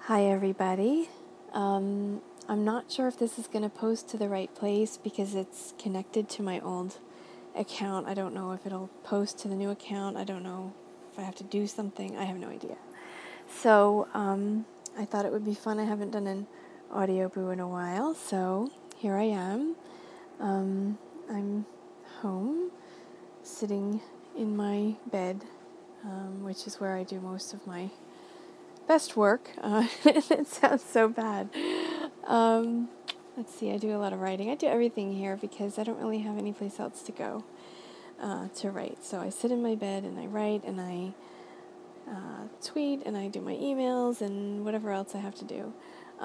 Hi everybody. I'm not sure if this is going to post to the right place because it's connected to my old account. I don't know if it'll post to the new account. I don't know if I have to do something. I have no idea. So I thought it would be fun. I haven't done an audio boo in a while, so here I am. I'm home, sitting in my bed, which is where I do most of my best work. It sounds so bad. Let's see, I do a lot of writing. I do everything here because I don't really have any place else to go to write. So I sit in my bed and I write and I tweet and I do my emails and whatever else I have to do.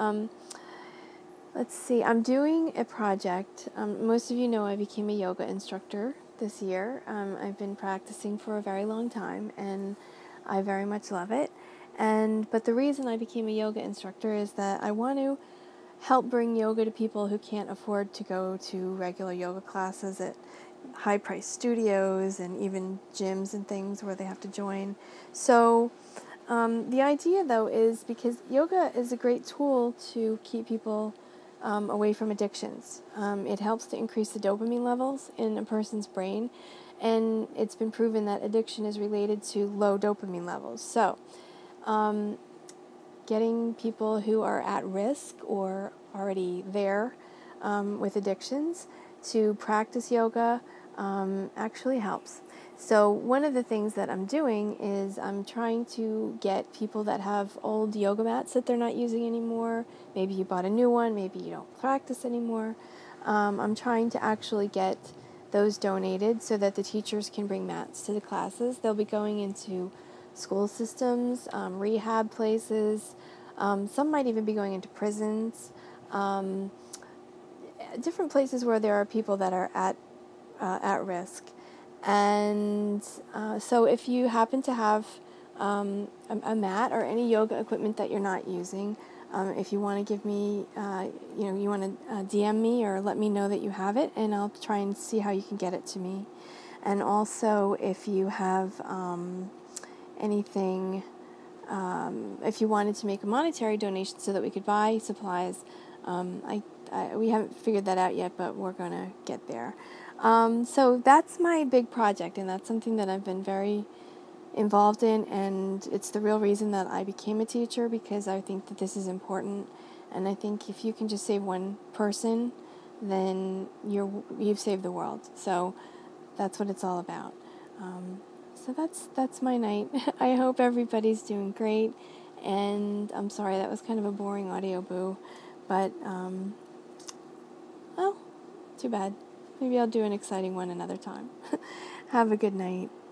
Let's see, I'm doing a project. Most of you know I became a yoga instructor this year. I've been practicing for a very long time and I very much love it. But the reason I became a yoga instructor is that I want to help bring yoga to people who can't afford to go to regular yoga classes at high-priced studios and even gyms and things where they have to join. So the idea, though, is because yoga is a great tool to keep people away from addictions. It helps to increase the dopamine levels in a person's brain, and it's been proven that addiction is related to low dopamine levels. So getting people who are at risk or already there with addictions to practice yoga actually helps. So one of the things that I'm doing is I'm trying to get people that have old yoga mats that they're not using anymore. Maybe you bought a new one, maybe you don't practice anymore. I'm trying to actually get those donated so that the teachers can bring mats to the classes. They'll be going into school systems, rehab places. Some might even be going into prisons. Different places where there are people that are at risk. And so if you happen to have a mat or any yoga equipment that you're not using, if you want to give me, you want to DM me or let me know that you have it, and I'll try and see how you can get it to me. And also, if you have anything, if you wanted to make a monetary donation so that we could buy supplies, we haven't figured that out yet, but we're going to get there. So that's my big project, and that's something that I've been very involved in, and it's the real reason that I became a teacher, because I think that this is important, and I think if you can just save one person, then you've saved the world. So that's what it's all about. So that's my night. I hope everybody's doing great, and I'm sorry that was kind of a boring audio boo, but well, too bad. Maybe I'll do an exciting one another time. Have a good night.